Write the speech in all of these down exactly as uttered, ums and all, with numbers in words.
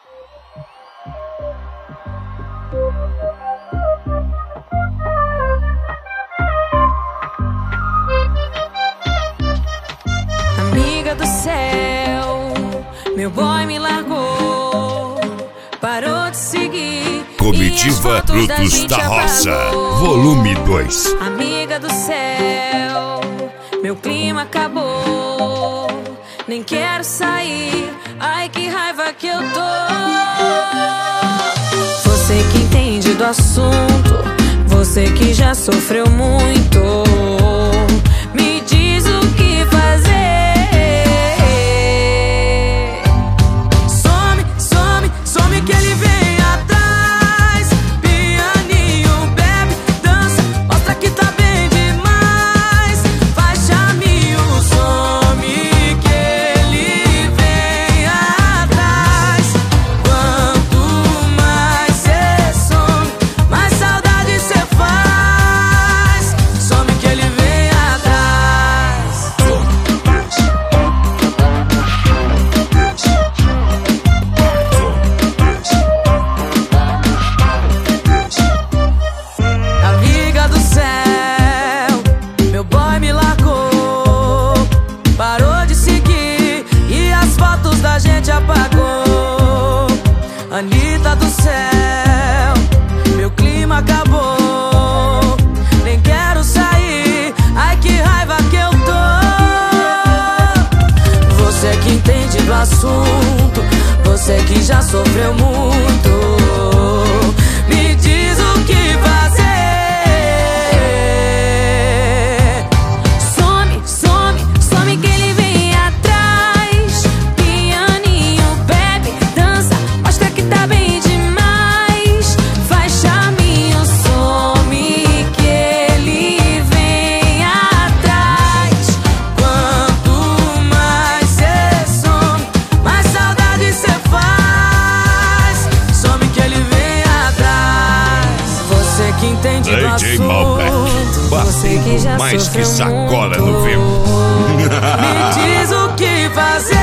Amiga do céu, meu boy me largou, parou de seguir. Comitiva Frutos da Roça, volume dois. Amiga do céu, meu clima acabou, nem quero sair, ai que raiva que eu tô. Você que entende do assunto, você que já sofreu muito, me diz o que fazer. Some, some, some que ele vem atrás. Pianinho, bebe, dança, mostra que tá bem demais. Faz chaminho, some que ele vem atrás. Quanto mais cê some, mais saudade cê faz. Some que ele vem atrás. Amiga do céu, meu boy me largou, parou de seguir e as fotos da gente apagou. Anitta do céu, meu clima acabou, nem quero sair, ai que raiva que eu tô. Você que entende do assunto, você que já sofreu muito, me diz o que fazer. Some, some, some que ele vem atrás. Pianinho, bebe, dança, mostra que tá bem demais. Faz chaminho, some que ele vem atrás. Quanto mais cê some, mais saudade cê faz. Some que ele vem atrás. Você que entende do D J Malbec, assunto, você que já mais que sofreu sacola muito, no vento. me diz o que fazer.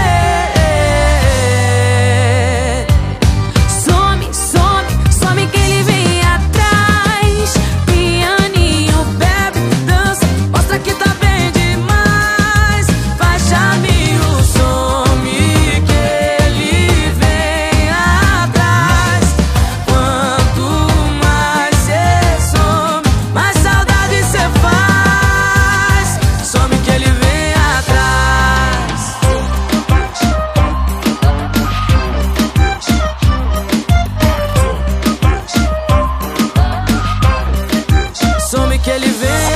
Some, some, some que ele vem atrás. Pianinho, bebe, dança, mostra que tá bem demais. Faz chaminho, some que ele vem atrás. Quanto mais cê some, mais saudade cê faz. Some que ele vem atrás. Some que ele vem